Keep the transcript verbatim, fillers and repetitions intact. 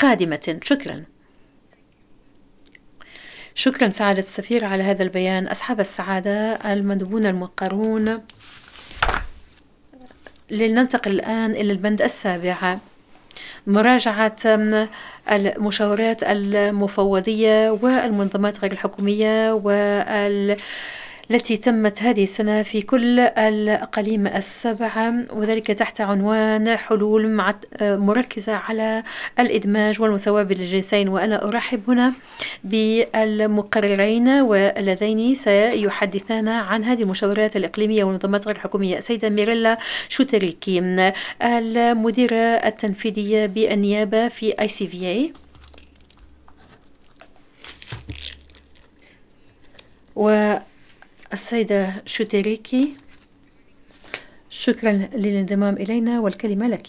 قادمة. شكرا. شكرا سعادة السفير على هذا البيان. أصحاب السعادة المندوبون المقرون، لننتقل الآن إلى البند السابع: مراجعة المشاورات المفوضية والمنظمات غير الحكومية وال التي تمت هذه السنة في كل الأقاليم السبعة، وذلك تحت عنوان حلول مع مركزة على الإدماج والمساواة بين الجنسين. وأنا أرحب هنا بالمقررين واللذين سيحدثان عن هذه المشاورات الإقليمية والمنظمات غير الحكومية: السيدة ميريلا شوتريكي، المديرة التنفيذية بالنيابة في آي سي في إيه، والسيدة شوتريكي، شكرا للانضمام إلينا والكلمة لك.